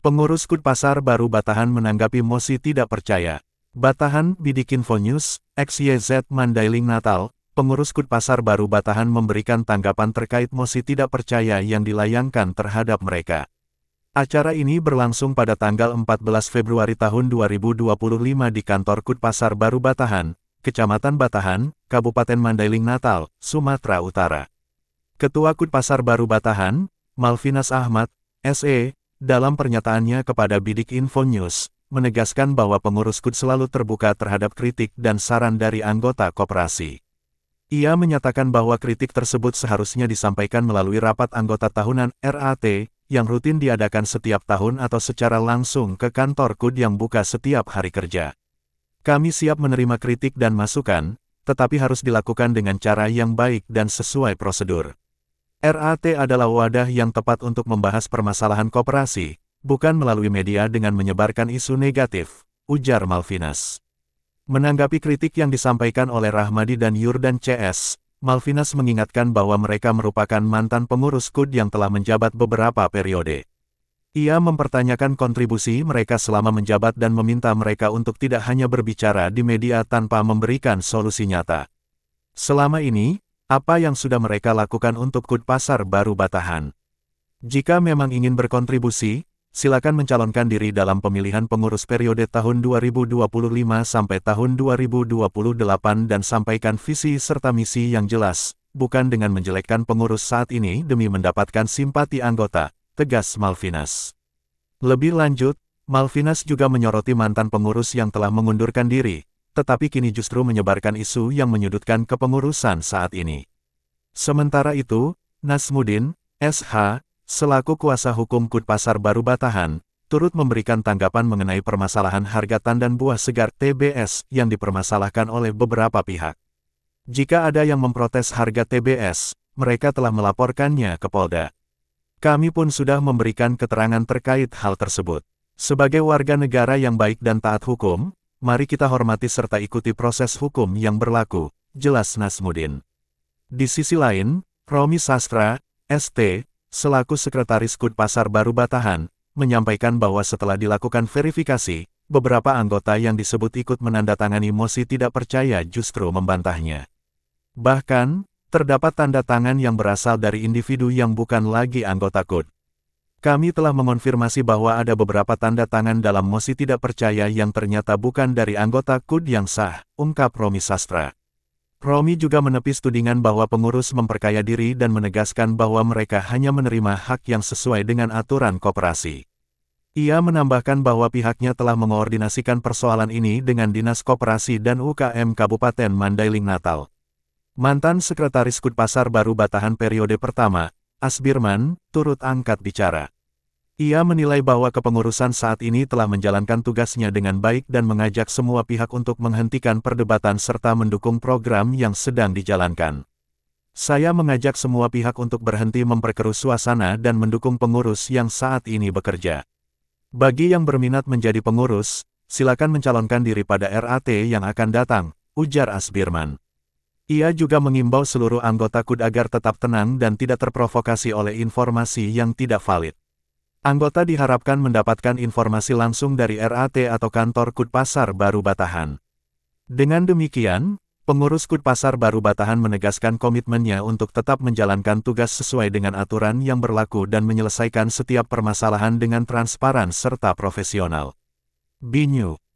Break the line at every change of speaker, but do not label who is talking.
Pengurus KUD Pasar Baru Batahan menanggapi mosi tidak percaya. Batahan, Bidik Info News, XYZ Mandailing Natal, pengurus KUD Pasar Baru Batahan memberikan tanggapan terkait mosi tidak percaya yang dilayangkan terhadap mereka. Acara ini berlangsung pada tanggal 14 Februari tahun 2025 di kantor KUD Pasar Baru Batahan, Kecamatan Batahan, Kabupaten Mandailing Natal, Sumatera Utara. Ketua KUD Pasar Baru Batahan, Malvinas Ahmad, SE, dalam pernyataannya kepada Bidik Info News, menegaskan bahwa pengurus KUD selalu terbuka terhadap kritik dan saran dari anggota koperasi. Ia menyatakan bahwa kritik tersebut seharusnya disampaikan melalui rapat anggota tahunan RAT, yang rutin diadakan setiap tahun atau secara langsung ke kantor KUD yang buka setiap hari kerja. Kami siap menerima kritik dan masukan, tetapi harus dilakukan dengan cara yang baik dan sesuai prosedur. RAT adalah wadah yang tepat untuk membahas permasalahan koperasi, bukan melalui media dengan menyebarkan isu negatif, ujar Malvinas. Menanggapi kritik yang disampaikan oleh Rahmadi dan Yurdan CS, Malvinas mengingatkan bahwa mereka merupakan mantan pengurus KUD yang telah menjabat beberapa periode. Ia mempertanyakan kontribusi mereka selama menjabat dan meminta mereka untuk tidak hanya berbicara di media tanpa memberikan solusi nyata. Selama ini, apa yang sudah mereka lakukan untuk KUD Pasar Baru Batahan? Jika memang ingin berkontribusi, silakan mencalonkan diri dalam pemilihan pengurus periode tahun 2025 sampai tahun 2028 dan sampaikan visi serta misi yang jelas, bukan dengan menjelekkan pengurus saat ini demi mendapatkan simpati anggota, tegas Malvinas. Lebih lanjut, Malvinas juga menyoroti mantan pengurus yang telah mengundurkan diri, tetapi kini justru menyebarkan isu yang menyudutkan kepengurusan saat ini. Sementara itu, Nasmuddin, SH, selaku kuasa hukum KUD Pasar Baru Batahan, turut memberikan tanggapan mengenai permasalahan harga tandan buah segar TBS yang dipermasalahkan oleh beberapa pihak. Jika ada yang memprotes harga TBS, mereka telah melaporkannya ke Polda. Kami pun sudah memberikan keterangan terkait hal tersebut. Sebagai warga negara yang baik dan taat hukum, mari kita hormati serta ikuti proses hukum yang berlaku, jelas Nasmuddin. Di sisi lain, Romi Sastra, ST, selaku Sekretaris KUD Pasar Baru Batahan, menyampaikan bahwa setelah dilakukan verifikasi, beberapa anggota yang disebut ikut menandatangani mosi tidak percaya justru membantahnya. Bahkan, terdapat tanda tangan yang berasal dari individu yang bukan lagi anggota KUD. Kami telah mengonfirmasi bahwa ada beberapa tanda tangan dalam mosi tidak percaya yang ternyata bukan dari anggota KUD yang sah, ungkap Romi Sastra. Romi juga menepis tudingan bahwa pengurus memperkaya diri dan menegaskan bahwa mereka hanya menerima hak yang sesuai dengan aturan koperasi. Ia menambahkan bahwa pihaknya telah mengoordinasikan persoalan ini dengan Dinas Koperasi dan UKM Kabupaten Mandailing Natal. Mantan Sekretaris KUD Pasar Baru Batahan periode pertama, Asbirman, turut angkat bicara. Ia menilai bahwa kepengurusan saat ini telah menjalankan tugasnya dengan baik dan mengajak semua pihak untuk menghentikan perdebatan serta mendukung program yang sedang dijalankan. Saya mengajak semua pihak untuk berhenti memperkeruh suasana dan mendukung pengurus yang saat ini bekerja. Bagi yang berminat menjadi pengurus, silakan mencalonkan diri pada RAT yang akan datang, ujar Asbirman. Ia juga mengimbau seluruh anggota KUD agar tetap tenang dan tidak terprovokasi oleh informasi yang tidak valid. Anggota diharapkan mendapatkan informasi langsung dari RAT atau kantor KUD Pasar Baru Batahan. Dengan demikian, pengurus KUD Pasar Baru Batahan menegaskan komitmennya untuk tetap menjalankan tugas sesuai dengan aturan yang berlaku dan menyelesaikan setiap permasalahan dengan transparan serta profesional. BNews